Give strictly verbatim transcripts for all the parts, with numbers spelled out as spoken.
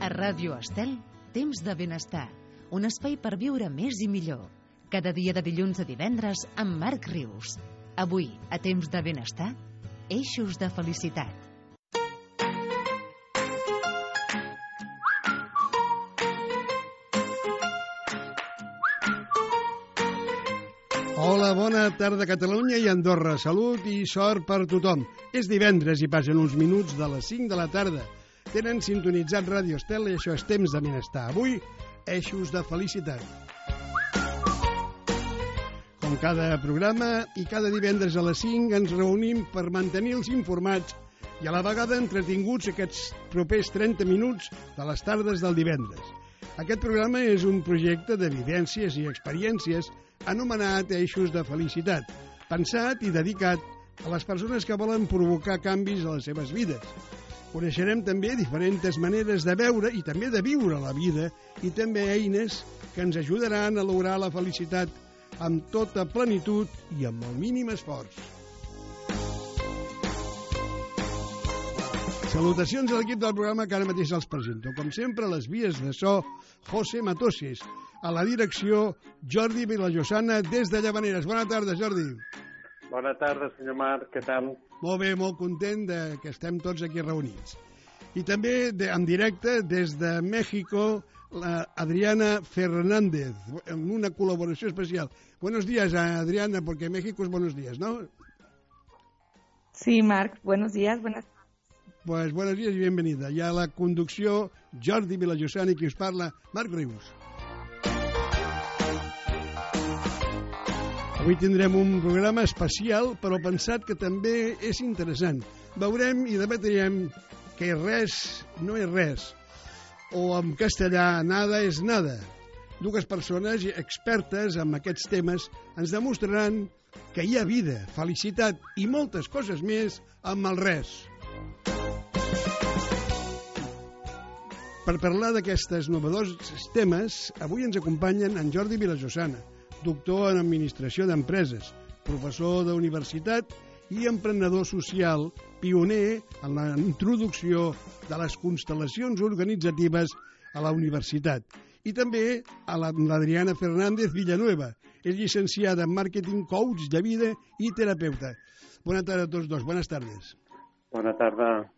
A Ràdio Estel, Temps de Benestar, un espai per viure més i millor. Cada dia de dilluns a divendres amb Marc Rius. Avui, a Temps de Benestar, eixos de felicitat. Hola, bona tarda Catalunya i Andorra. Salut i sort per tothom. És divendres i passen uns minuts de les cinc de la tarda. Tenen sintonitzat Ràdio Estel i això és Temps de Benestar. Avui, eixos de felicitat. Com cada programa i cada divendres a les cinc ens reunim per mantenir-los informats i a la vegada entretinguts aquests propers trenta minuts de les tardes del divendres. Aquest programa és un projecte de vivències i experiències anomenat Eixos de Felicitat, pensat i dedicat a les persones que volen provocar canvis a les seves vides. Coneixerem també diferents maneres de veure i també de viure la vida i també eines que ens ajudaran a lograr la felicitat amb tota plenitud i amb el mínim esforç. Salutacions a l'equip del programa que ara mateix els presento. Com sempre, a les vies de so, José Matoses. A la direcció, Jordi Vilallosana, des de Llavaneres. Bona tarda, Jordi. Bona tarda, senyor Marc, què tal? Molt bé, molt content de que estem tots aquí reunits. I també de, en directe des de México, la Adriana Fernández, amb una col·laboració especial. Buenos días, Adriana, porque México es buenos días, ¿no? Sí, Marc, buenos días, buenas tardes. Pues buenos días y bienvenida. I a la conducció, Jordi Vilallosana, i qui us parla, Marc Rius. Avui tindrem un programa especial, però pensat que també és interessant. Veurem i debatrem que res no és res, o en castellà nada és nada. Dues persones expertes en aquests temes ens demostraran que hi ha vida, felicitat i moltes coses més amb el res. Per parlar d'aquestes novedosos temes, avui ens acompanyen en Jordi Vilallosana, doctor en Administració d'Empreses, professor d'universitat i emprenedor social, pioner en la introducció de les constel·lacions organitzatives a la universitat. I també a l'Adriana Fernández Villanueva, és llicenciada en Màrqueting, coach de vida i terapeuta. Bona tarda a tots dos, buenas tardes. Bona tarda.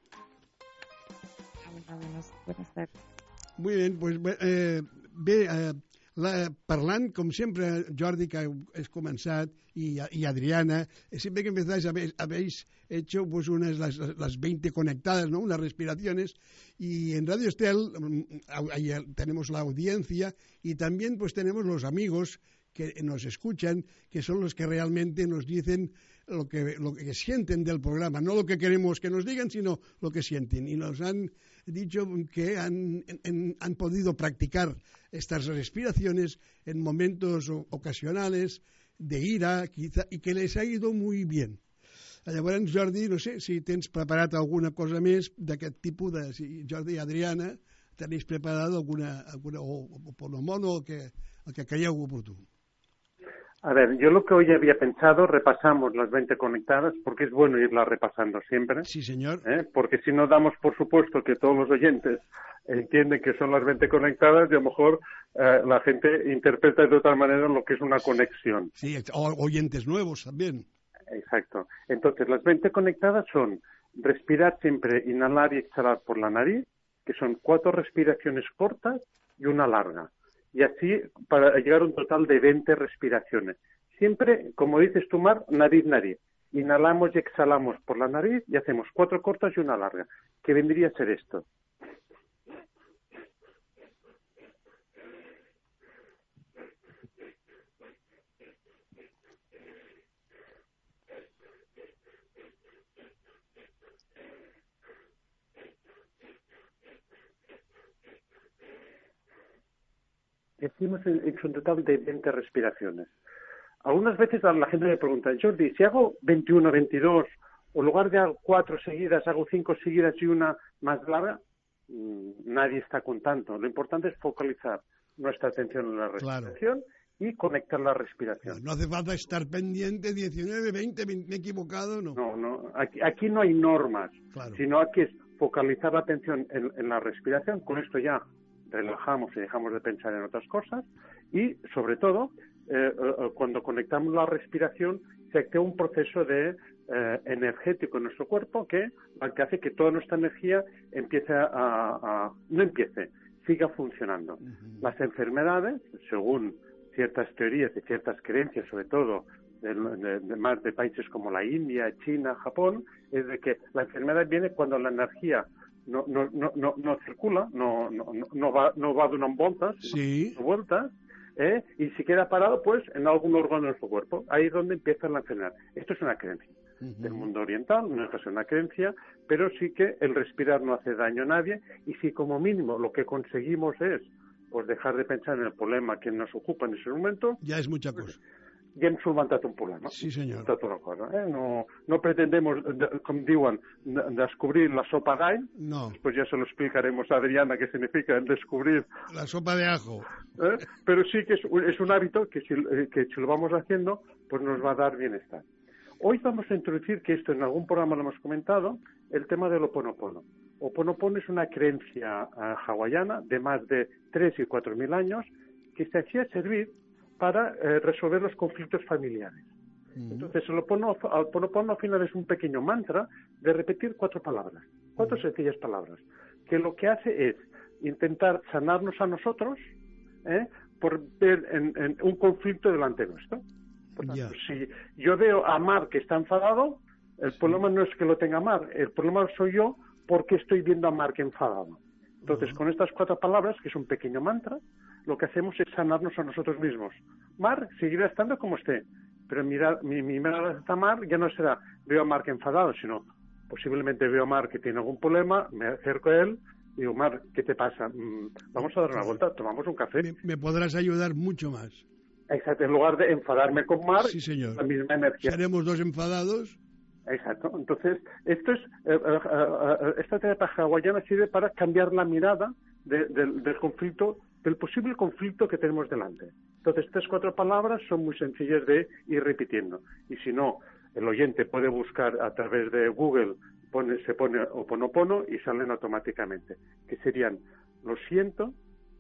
Buenas, buenas tardes. Muy bien, pues eh, bé, eh, la, parlant, com sempre, Jordi, que has començat, y, y Adriana, siempre que empezáis habéis, habéis hecho pues unas las, las veinte conectadas, ¿no? Unas respiraciones, y en Radio Estel ahí tenemos la audiencia y también pues tenemos los amigos que nos escuchan, que son los que realmente nos dicen lo que, lo que sienten del programa, no lo que queremos que nos digan, sino lo que sienten. Y nos han dicho que han, en, han podido practicar estas respiraciones en momentos ocasionales de ira, quizá, y que les ha ido muy bien. Llavors, Jordi, no sé si tens preparat alguna cosa més d'aquest tipus de... Si Jordi i Adriana tenéis preparado alguna, alguna o, o por lo mono el que, el que creieu oportú. A ver, yo lo que hoy había pensado, repasamos las veinte conectadas, porque es bueno irlas repasando siempre. Sí, señor. ¿eh? Porque si no damos por supuesto que todos los oyentes entienden que son las veinte conectadas y a lo mejor eh, la gente interpreta de otra manera lo que es una conexión. Sí, o oyentes nuevos también. Exacto. Entonces, las veinte conectadas son respirar siempre, inhalar y exhalar por la nariz, que son cuatro respiraciones cortas y una larga. Y así para llegar a un total de veinte respiraciones. Siempre, como dices tú, Mar, nariz, nariz. Inhalamos y exhalamos por la nariz y hacemos cuatro cortas y una larga. ¿Qué vendría a ser esto? Hemos hecho un total de veinte respiraciones. Algunas veces la gente me pregunta, Jordi, si hago veintiuno, veintidós, o en lugar de cuatro seguidas, hago cinco seguidas y una más larga, nadie está contando. Lo importante es focalizar nuestra atención en la respiración, claro, y conectar la respiración. No hace falta estar pendiente, diecinueve, veinte, me he equivocado, no. No, no, aquí, aquí no hay normas, claro, sino aquí es focalizar la atención en, en la respiración. Con esto ya relajamos y dejamos de pensar en otras cosas. Y, sobre todo, eh, eh, cuando conectamos la respiración, se activa un proceso de eh, energético en nuestro cuerpo que, que hace que toda nuestra energía empiece a, a no empiece, siga funcionando. Uh-huh. Las enfermedades, según ciertas teorías y ciertas creencias, sobre todo de, de, de más de países como la India, China, Japón, es de que la enfermedad viene cuando la energía no no no no, no circula, no no no va no va dando vueltas, sí. no, vueltas, ¿eh? Y si queda parado, pues en algún órgano de nuestro cuerpo, ahí es donde empieza la enfermedad. Esto es una creencia uh-huh. del mundo oriental, no es una creencia, pero sí que el respirar no hace daño a nadie, y si como mínimo lo que conseguimos es pues dejar de pensar en el problema que nos ocupa en ese momento, ya es mucha cosa. Ja hem solventat un problema. Sí, senyor. Tota una cosa. Eh? No, no pretendemos, de, com diuen, de, descobrir la sopa d'all. No. Después ya se lo explicaremos a Adriana qué significa descubrir. La sopa de ajo. ¿Eh? Pero sí que es, es un hábito que si, que si lo vamos haciendo, pues nos va a dar bienestar. Hoy vamos a introducir, que esto en algún programa lo hemos comentado, el tema del Ho'oponopono. Ho'oponopono es una creencia uh, hawaiana de más de tres y cuatro mil años que se hacía servir para eh, resolver los conflictos familiares. Uh-huh. Entonces, el Ho'oponopono al final es un pequeño mantra de repetir cuatro palabras, cuatro uh-huh. sencillas palabras, que lo que hace es intentar sanarnos a nosotros ¿eh? por ver en, en un conflicto delante nuestro. Por tanto, yeah. si yo veo a Mar que está enfadado, el sí. problema no es que lo tenga Mar, el problema soy yo porque estoy viendo a Mar que enfadado. Entonces, uh-huh. con estas cuatro palabras, que es un pequeño mantra, lo que hacemos es sanarnos a nosotros mismos. Mar seguirá estando como esté, pero mirar, mi, mi mirada a Mar ya no será veo a Mar que enfadado, sino posiblemente veo a Mar que tiene algún problema, me acerco a él y digo, Mar, ¿qué te pasa? Vamos a dar una vuelta, tomamos un café. Me, me podrás ayudar mucho más. Exacto, en lugar de enfadarme con Mar, sí, señor. La misma energía. Seremos dos enfadados. Exacto. Entonces, esto es eh, eh, eh, esta terapia hawaiana sirve para cambiar la mirada de, de, del conflicto, del posible conflicto que tenemos delante. Entonces, estas cuatro palabras son muy sencillas de ir repitiendo. Y si no, el oyente puede buscar a través de Google, pone, se pone Ho'oponopono y salen automáticamente. Que serían, lo siento,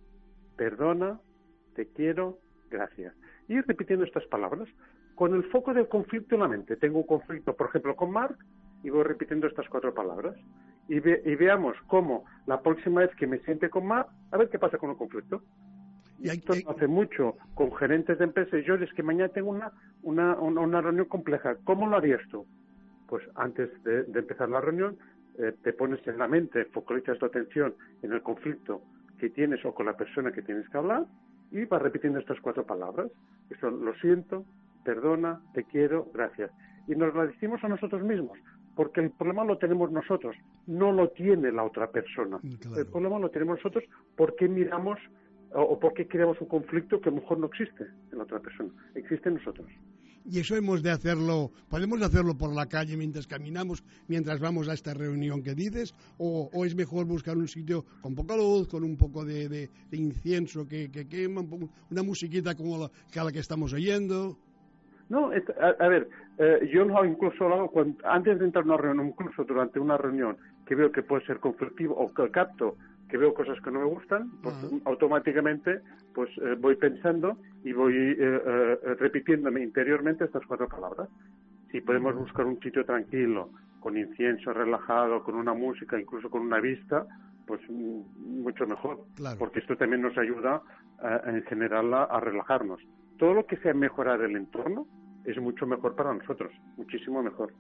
perdona, te quiero, gracias. Y ir repitiendo estas palabras con el foco del conflicto en la mente. Tengo un conflicto, por ejemplo, con Marc, y voy repitiendo estas cuatro palabras. Y, ve, y veamos cómo la próxima vez que me siente con Marc, a ver qué pasa con el conflicto. Y esto lo hace mucho con gerentes de empresas. Yo es que mañana tengo una, una, una, una reunión compleja. ¿Cómo lo harías tú? Pues antes de, de empezar la reunión, eh, te pones en la mente, focalizas tu atención en el conflicto que tienes o con la persona que tienes que hablar, y vas repitiendo estas cuatro palabras, que son lo siento, perdona, te quiero, gracias. Y nos la decimos a nosotros mismos, porque el problema lo tenemos nosotros, no lo tiene la otra persona. Claro. El problema lo tenemos nosotros porque miramos o, o porque creamos un conflicto que a lo mejor no existe en la otra persona, existe en nosotros. Y eso hemos de hacerlo, podemos hacerlo por la calle mientras caminamos, mientras vamos a esta reunión que dices, o, o es mejor buscar un sitio con poca luz, con un poco de, de, de incienso que, que quema, una musiquita como la que, a la que estamos oyendo. No, es, a, a ver, eh, yo lo incluso lo hago cuando, antes de entrar a una reunión, incluso durante una reunión que veo que puede ser conflictivo o que capto que veo cosas que no me gustan, pues uh-huh. automáticamente pues eh, voy pensando y voy eh, eh, repitiéndome interiormente estas cuatro palabras. Si podemos uh-huh. buscar un sitio tranquilo, con incienso relajado, con una música, incluso con una vista, pues mm, mucho mejor, claro. Porque esto también nos ayuda eh, en general a, a relajarnos. Todo lo que sea mejorar el entorno es mucho mejor para nosotros, muchísimo mejor.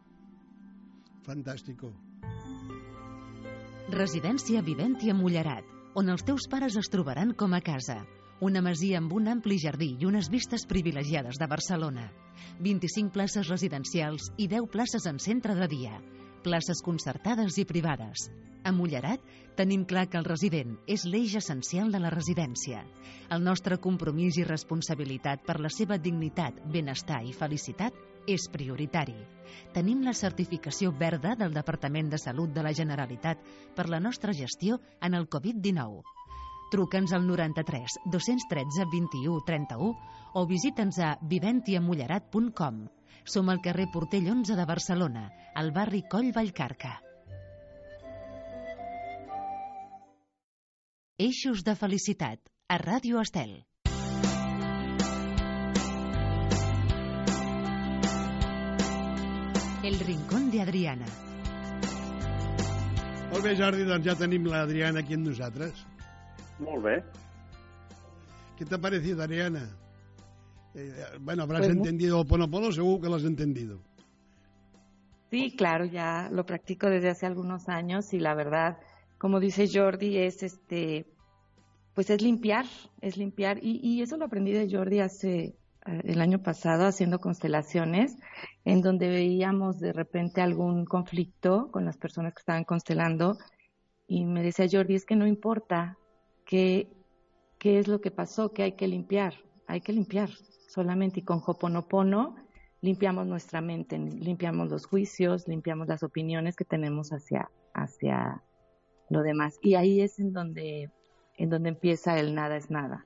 Fantàstico. Residència Viventi a Mullerat, on els teus pares es trobaran com a casa. Una masia amb un ampli jardí i unes vistes privilegiades de Barcelona. vint-i-cinc places residencials i deu places en centre de dia. Places concertades i privades. A Mullerat tenim clar que el resident és l'eix essencial de la residència. El nostre compromís i responsabilitat per la seva dignitat, benestar i felicitat és prioritari. Tenim la certificació verda del Departament de Salut de la Generalitat per la nostra gestió en el covid dinou. Truca'ns al noranta-tres dos-cents tretze vint-i-u trenta-u o visita'ns a viventiamullerat punt com. Som al carrer Portell onze de Barcelona, al barri Coll Vallcarca. Eixos de felicitat, a Ràdio Estel. El rincón de Adriana. Molt bé, Jordi, doncs ja tenim l'Adriana aquí amb nosaltres. Molt bé. ¿Qué te ha parecido, Adriana? Eh, bueno, habrás Pues, entendido Ho'oponopono, seguro que lo has entendido. Sí, claro, ya lo practico desde hace algunos años y la verdad, como dice Jordi, es este, pues es limpiar, es limpiar y, y eso lo aprendí de Jordi hace eh, el año pasado haciendo constelaciones, en donde veíamos de repente algún conflicto con las personas que estaban constelando y me decía Jordi, es que no importa qué, qué es lo que pasó, que hay que limpiar, hay que limpiar solamente y con Ho'oponopono limpiamos nuestra mente, limpiamos los juicios, limpiamos las opiniones que tenemos hacia, hacia lo demás. Y ahí es en donde, en donde empieza el nada es nada.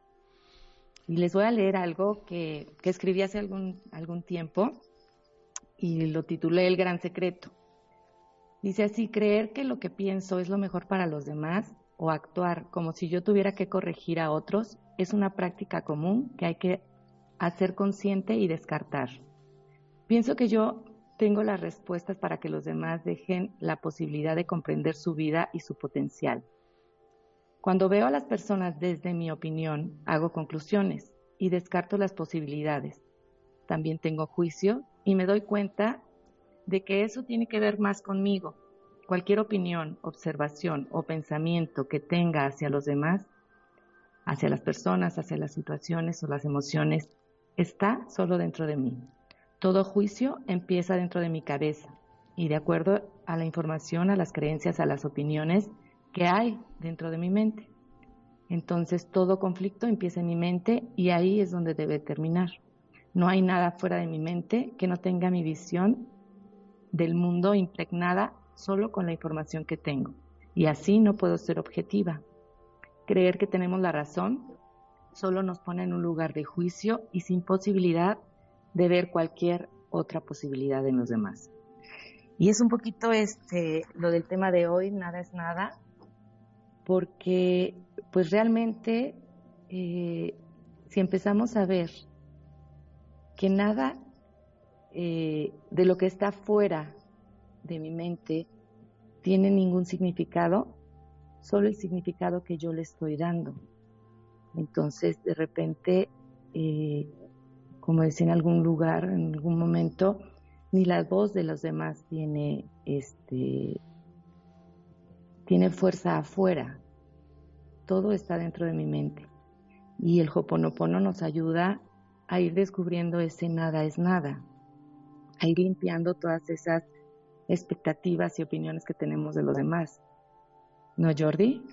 Y les voy a leer algo que, que escribí hace algún, algún tiempo y lo titulé El Gran Secreto. Dice así, creer que lo que pienso es lo mejor para los demás o actuar como si yo tuviera que corregir a otros es una práctica común que hay que hacer consciente y descartar. Pienso que yo tengo las respuestas para que los demás dejen la posibilidad de comprender su vida y su potencial. Cuando veo a las personas desde mi opinión, hago conclusiones y descarto las posibilidades. También tengo juicio y me doy cuenta de que eso tiene que ver más conmigo. Cualquier opinión, observación o pensamiento que tenga hacia los demás, hacia las personas, hacia las situaciones o las emociones, está solo dentro de mí. Todo juicio empieza dentro de mi cabeza y de acuerdo a la información, a las creencias, a las opiniones que hay dentro de mi mente. Entonces todo conflicto empieza en mi mente y ahí es donde debe terminar. No hay nada fuera de mi mente que no tenga mi visión del mundo impregnada solo con la información que tengo. Y así no puedo ser objetiva. Creer que tenemos la razón solo nos pone en un lugar de juicio y sin posibilidad de ver cualquier otra posibilidad en los demás. Y es un poquito este lo del tema de hoy, nada es nada, porque pues realmente eh, si empezamos a ver que nada eh, de lo que está fuera de mi mente tiene ningún significado, solo el significado que yo le estoy dando. Entonces, de repente, eh, como decía en algún lugar, en algún momento, ni la voz de los demás tiene, este, tiene fuerza afuera. Todo está dentro de mi mente. Y el Ho'oponopono nos ayuda a ir descubriendo ese nada es nada, a ir limpiando todas esas expectativas y opiniones que tenemos de los demás. ¿No, Jordi?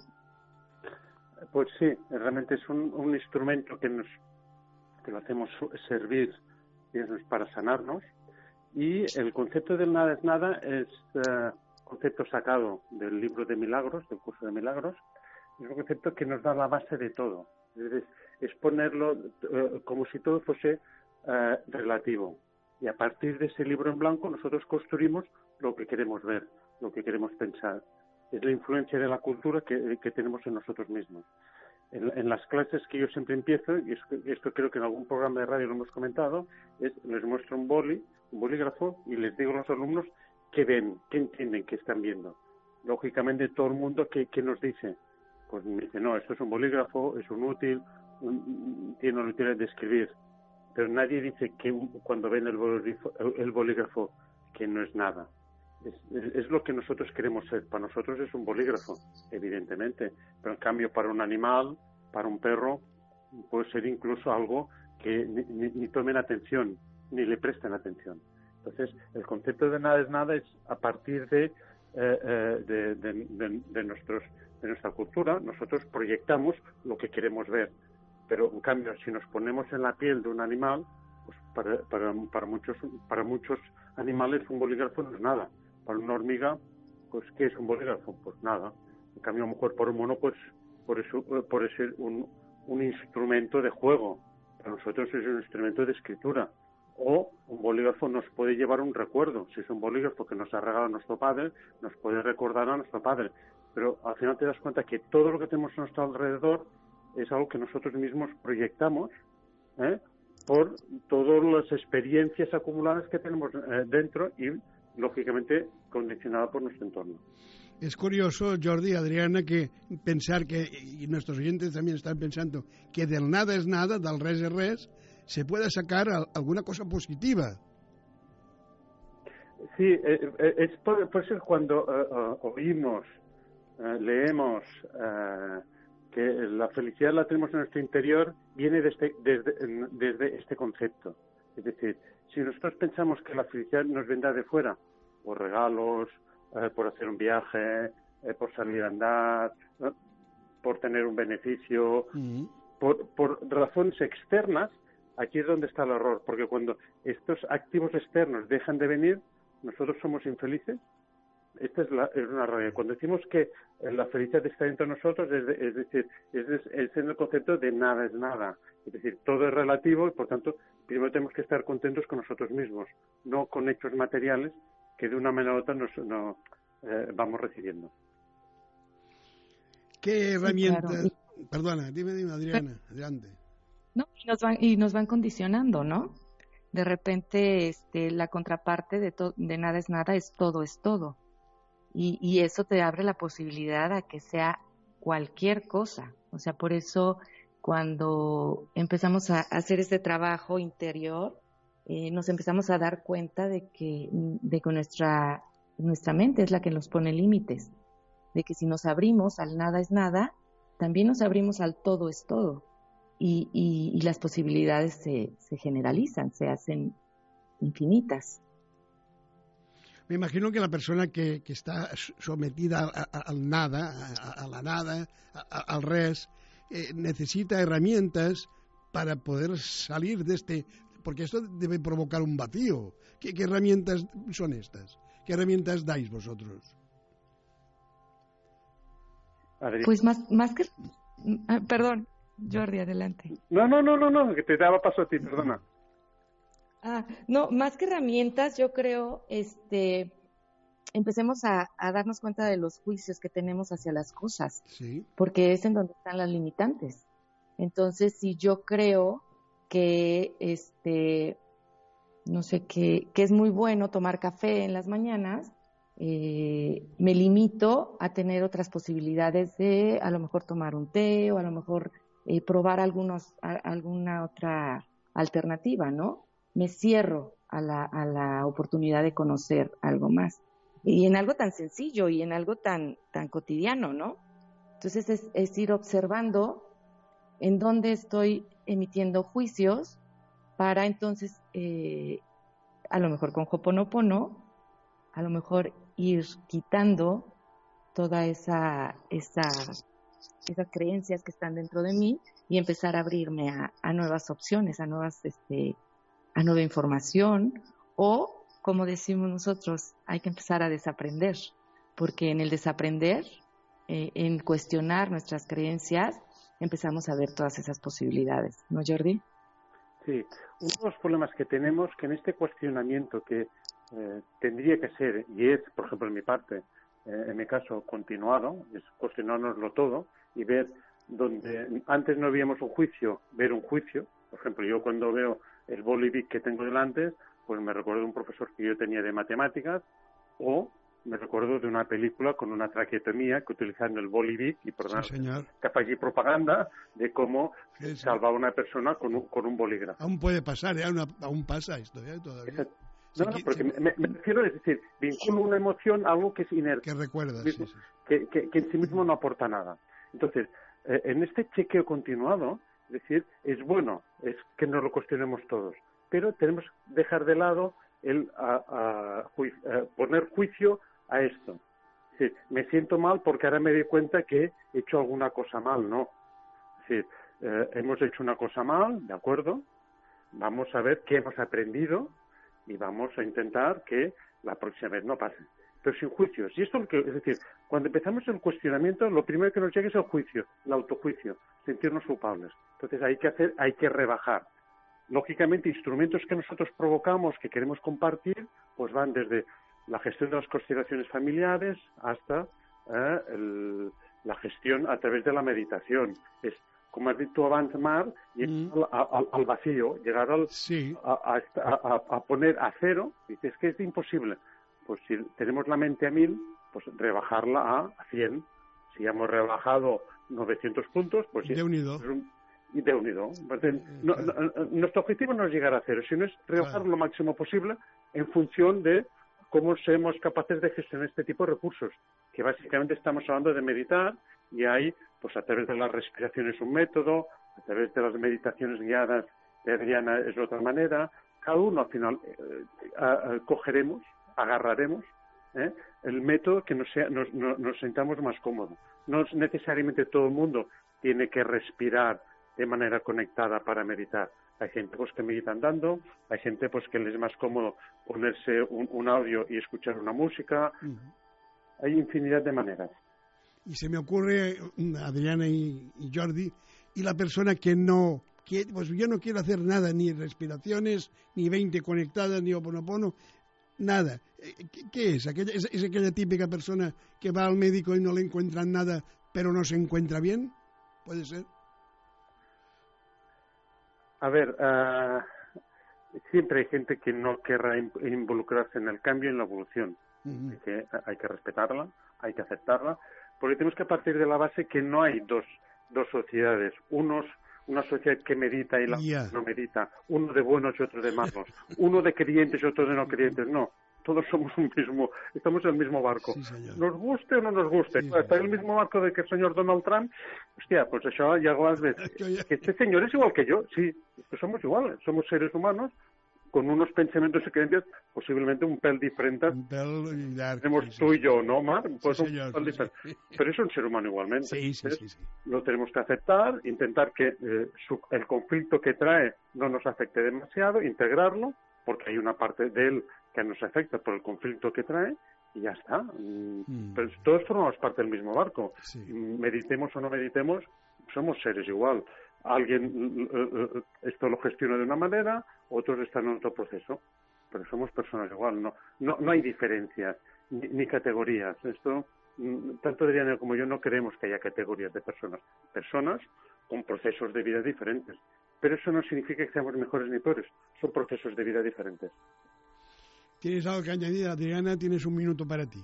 Pues sí, realmente es un, un instrumento que nos que lo hacemos servir digamos, para sanarnos y el concepto del nada es nada es uh, concepto sacado del libro de milagros, del curso de milagros, es un concepto que nos da la base de todo, es, es ponerlo uh, como si todo fuese uh, relativo y a partir de ese libro en blanco nosotros construimos lo que queremos ver, lo que queremos pensar. Es la influencia de la cultura que, que tenemos en nosotros mismos. En, en las clases que yo siempre empiezo, y esto, esto creo que en algún programa de radio lo hemos comentado, es les muestro un boli, un bolígrafo, y les digo a los alumnos qué ven, qué entienden, qué están viendo. Lógicamente todo el mundo, ¿qué, qué nos dice? Pues me dice, no, esto es un bolígrafo, es un útil, un, tiene la utilidad de escribir. Pero nadie dice que cuando ven el bolígrafo, el bolígrafo que no es nada. Es, es, es lo que nosotros queremos ser. Para nosotros es un bolígrafo, evidentemente, pero en cambio para un animal, para un perro, puede ser incluso algo que ni, ni, ni tomen atención, ni le presten atención. Entonces, el concepto de nada es nada es a partir de, eh, eh, de, de, de, de, nuestros, de nuestra cultura, nosotros proyectamos lo que queremos ver, pero en cambio, si nos ponemos en la piel de un animal, pues para, para, para, muchos, para muchos animales un bolígrafo no es nada. Para una hormiga, pues ¿qué es un bolígrafo? Pues nada. En cambio, a lo mejor para un mono, pues por eso puede ser un, un instrumento de juego. Para nosotros es un instrumento de escritura. O un bolígrafo nos puede llevar un recuerdo. Si es un bolígrafo que nos ha regalado nuestro padre, nos puede recordar a nuestro padre. pero al final te das cuenta que todo lo que tenemos a nuestro alrededor es algo que nosotros mismos proyectamos, ¿eh? por todas las experiencias acumuladas que tenemos eh, dentro y, lógicamente, condicionada por nuestro entorno. Es curioso, Jordi, Adriana, que pensar que, y nuestros oyentes también están pensando, que del nada es nada, del res es res, se pueda sacar a, alguna cosa positiva. Sí, eh, eh, es por, por eso cuando uh, uh, oímos, uh, leemos uh, que la felicidad la tenemos en nuestro interior, viene desde, desde, desde este concepto. Es decir, si nosotros pensamos que la felicidad nos vendrá de fuera, por regalos, eh, por hacer un viaje, eh, por salir a andar, ¿no? por tener un beneficio, uh-huh. por, por razones externas, aquí es donde está el error, porque cuando estos activos externos dejan de venir, nosotros somos infelices. Esta es, la, es una realidad. Cuando decimos que la felicidad está dentro de nosotros, es, de, es decir, es, de, es en el concepto de nada es nada. Es decir, todo es relativo y, por tanto, primero tenemos que estar contentos con nosotros mismos, no con hechos materiales que de una manera u otra nos no, eh, vamos recibiendo. ¿Qué herramientas? Sí, claro. Perdona, dime, dime, Adriana, adelante. No, y nos van, y nos van condicionando, ¿no? De repente, este, la contraparte de, to- de nada es nada es todo es todo. Y, y eso te abre la posibilidad a que sea cualquier cosa. O sea, por eso cuando empezamos a hacer este trabajo interior, eh, nos empezamos a dar cuenta de que, de que nuestra, nuestra mente es la que nos pone límites. De que si nos abrimos al nada es nada, también nos abrimos al todo es todo. Y, y, y las posibilidades se, se generalizan, se hacen infinitas. Me imagino que la persona que, que está sometida a, a, al nada, a, a la nada, a, a, al res, eh, necesita herramientas para poder salir de este... Porque esto debe provocar un vacío. ¿Qué, qué herramientas son estas? ¿Qué herramientas dais vosotros? Adri. Pues más, más que... Ah, perdón, Jordi, adelante. No, no, no, no, no, que te daba paso a ti, perdona. Ah, no, más que herramientas, yo creo, este, empecemos a, a darnos cuenta de los juicios que tenemos hacia las cosas, sí. porque es en donde están las limitantes. Entonces, si yo creo que, este, no sé, que, que es muy bueno tomar café en las mañanas, eh, me limito a tener otras posibilidades de, a lo mejor tomar un té o a lo mejor eh, probar algunos, a, alguna otra alternativa, ¿no? Me cierro a la, a la oportunidad de conocer algo más. Y en algo tan sencillo y en algo tan, tan cotidiano, ¿no? Entonces es, es ir observando en dónde estoy emitiendo juicios para entonces, eh, a lo mejor con Ho'oponopono, a lo mejor ir quitando toda esa, esa, esas creencias que están dentro de mí y empezar a abrirme a, a nuevas opciones, a nuevas, este, a nueva información, o, como decimos nosotros, hay que empezar a desaprender, porque en el desaprender, eh, en cuestionar nuestras creencias, empezamos a ver todas esas posibilidades, ¿no, Jordi? Sí, uno de los problemas que tenemos que en este cuestionamiento que eh, tendría que ser, y es, por ejemplo, en mi parte, eh, en mi caso, continuado, es cuestionárnoslo todo y ver donde antes no veíamos un juicio, ver un juicio. Por ejemplo, yo cuando veo el bolivic que tengo delante, pues me recuerdo de un profesor que yo tenía de matemáticas, o me recuerdo de una película con una traqueotomía que utilizando el bolivic y por sí, señor. capaz y propaganda de cómo sí, sí. salva a una persona con un, con un bolígrafo. Aún puede pasar, ¿eh? aún, aún pasa esto, ¿eh? Todavía. Exacto. Sí, No, no, que, porque sí. me, me refiero, es decir, vinculo una emoción a algo que es inerte. Que recuerdas, mismo, sí, sí. Que, que, que en sí mismo no aporta nada. Entonces, eh, en este chequeo continuado, es decir, es bueno, es que nos lo cuestionemos todos, pero tenemos que dejar de lado el a, a, juicio, a poner juicio a esto. Es decir, me siento mal porque ahora me doy cuenta que he hecho alguna cosa mal, ¿no? Es decir, eh, hemos hecho una cosa mal, ¿de acuerdo? Vamos a ver qué hemos aprendido y vamos a intentar que la próxima vez no pase. Pero sin juicios. Y esto es, lo que, es decir, cuando empezamos el cuestionamiento, lo primero que nos llega es el juicio, el autojuicio, sentirnos culpables. Entonces hay que hacer, hay que rebajar. Lógicamente, instrumentos que nosotros provocamos, que queremos compartir, pues van desde la gestión de las consideraciones familiares hasta eh, el, la gestión a través de la meditación. Es, como has dit tu abans, Marc, llegar mm. al, al, al vacío, llegar al, sí. a, a, a, a poner a cero, dices que es imposible. Pues si tenemos la mente a mil, pues rebajarla a cien. Si hemos rebajado novecientos puntos, pues de unido. Y de unido. No, no, nuestro objetivo no es llegar a cero, sino es rebajar claro. lo máximo posible en función de cómo seamos capaces de gestionar este tipo de recursos, que básicamente estamos hablando de meditar, y hay, pues a través de la respiración es un método, a través de las meditaciones guiadas de Adriana es otra manera. Cada uno al final eh, eh, cogeremos, agarraremos ¿eh? el método que nos, sea, nos, nos, nos sintamos más cómodos. No necesariamente todo el mundo tiene que respirar de manera conectada para meditar. Hay gente pues que medita andando, hay gente pues que les es más cómodo ponerse un, un audio y escuchar una música. Uh-huh. Hay infinidad de maneras. Y se me ocurre, Adriana y, y Jordi, y la persona que no, que, pues yo no quiero hacer nada, ni respiraciones, ni veinte conectadas, ni Ho'oponopono, nada. ¿Qué, qué es? ¿Aquella, es? ¿Es aquella típica persona que va al médico y no le encuentran nada, pero no se encuentra bien? ¿Puede ser? A ver, uh, siempre hay gente que no querrá involucrarse en el cambio y en la evolución. Uh-huh. Hay que, hay que respetarla, hay que aceptarla, porque tenemos que partir de la base que no hay dos, dos sociedades. Unos, una sociedad que medita y la yeah. no medita. Uno de buenos y otro de malos. Uno de creyentes y otro de no creyentes. No. Todos somos un mismo, estamos en el mismo barco. Sí, nos guste o no nos guste. Sí, está en el mismo barco de que el señor Donald Trump. Hostia, pues eso ya algunas veces. Que este señor es igual que yo, sí, que somos iguales, somos seres humanos con unos pensamientos y creencias posiblemente un pel diferentes. Un pel llarg. Tenemos sí, tú sí. y yo, ¿no, Mar? Pues sí, un señor, pel sí, sí. Pero es un ser humano igualmente. Sí, sí, sí, sí. Lo tenemos que aceptar, intentar que eh, su, el conflicto que trae no nos afecte demasiado, integrarlo, porque hay una parte de él que nos afecta por el conflicto que trae, y ya está. Mm. Pero todos formamos parte del mismo barco. Sí. Meditemos o no meditemos, somos seres igual. Alguien uh, esto lo gestiona de una manera, otros están en otro proceso, pero somos personas igual. No, no, no hay diferencias ni, ni categorías. Esto, tanto Adriana como yo no queremos que haya categorías de personas. Personas con procesos de vida diferentes. Pero eso no significa que seamos mejores ni peores. Son procesos de vida diferentes. ¿Tienes algo que añadir, Adriana? Tienes un minuto para ti.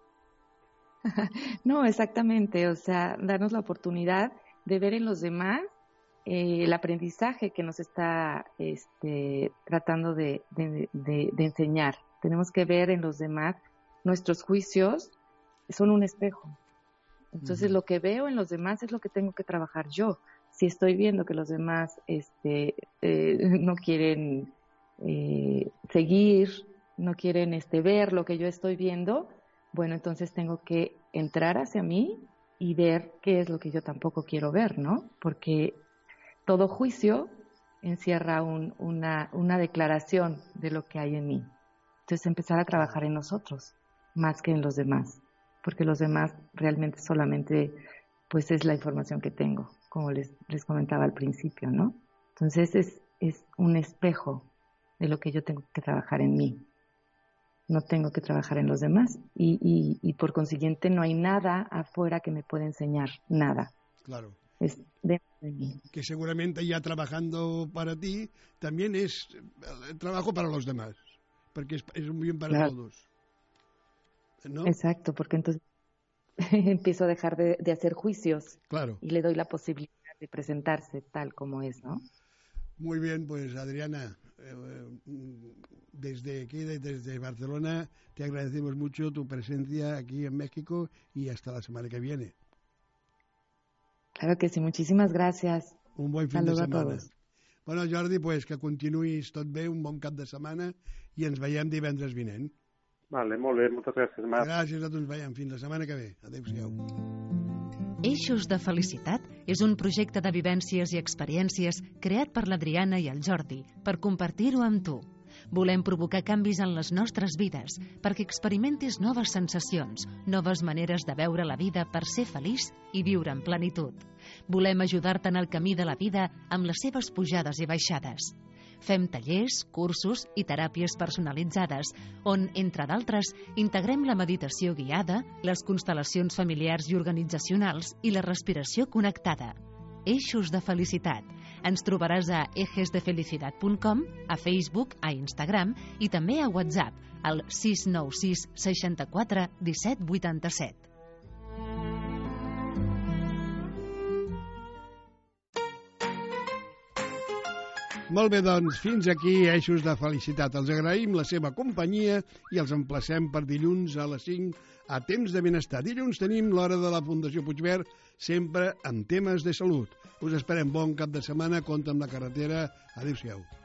No, exactamente. O sea, darnos la oportunidad de ver en los demás eh, el aprendizaje que nos está este, tratando de, de, de, de enseñar. Tenemos que ver en los demás, nuestros juicios son un espejo. Entonces, uh-huh. lo que veo en los demás es lo que tengo que trabajar yo. Si estoy viendo que los demás este, eh, no quieren eh, seguir, no quieren este, ver lo que yo estoy viendo, bueno, entonces tengo que entrar hacia mí y ver qué es lo que yo tampoco quiero ver, ¿no? Porque todo juicio encierra un, una, una declaración de lo que hay en mí. Entonces empezar a trabajar en nosotros más que en los demás, porque los demás realmente solamente pues es la información que tengo, como les, les comentaba al principio, ¿no? Entonces es, es un espejo de lo que yo tengo que trabajar en mí. No tengo que trabajar en los demás y, y, y por consiguiente no hay nada afuera que me pueda enseñar, nada. Claro. Es dentro de mí. Que seguramente ya trabajando para ti también es el trabajo para los demás, porque es, es un bien para claro. todos. ¿No? Exacto, porque entonces empiezo a dejar de, de hacer juicios. Claro. Y le doy la posibilidad de presentarse tal como es, ¿no? Muy bien, pues Adriana, eh, desde aquí, desde Barcelona, te agradecemos mucho tu presencia aquí en México y hasta la semana que viene. Claro que sí, muchísimas gracias. Un buen fin Saludo de setmana. A todos. Bueno, Jordi, pues que continuïs tot bé, un bon cap de setmana i ens veiem divendres vinent. Vale, molt bé, moltes gràcies, Marc. Gràcies a tu, ens veiem. Fins la setmana que ve. Adéu-siau. Eixos de Felicitat és un projecte de vivències i experiències creat per l'Adriana i el Jordi per compartir-ho amb tu. Volem provocar canvis en les nostres vides perquè experimentis noves sensacions, noves maneres de veure la vida per ser feliç i viure en plenitud. Volem ajudar-te en el camí de la vida amb les seves pujades i baixades. Fem tallers, cursos i teràpies personalitzades, on, entre d'altres, integrem la meditació guiada, les constel·lacions familiars i organitzacionals i la respiració connectada. Eixos de felicitat. Ens trobaràs a ejes de felicidad punt com, a Facebook, a Instagram i també a WhatsApp, al sis nou sis seixanta-quatre disset vuitanta-set. Molt bé, doncs, fins aquí Eixos de Felicitat. Els agraïm la seva companyia i els emplacem per dilluns a les cinc a Temps de Benestar. Dilluns tenim l'hora de la Fundació Puigverd, sempre amb temes de salut. Us esperem bon cap de setmana, compte amb la carretera. Adéu-siau.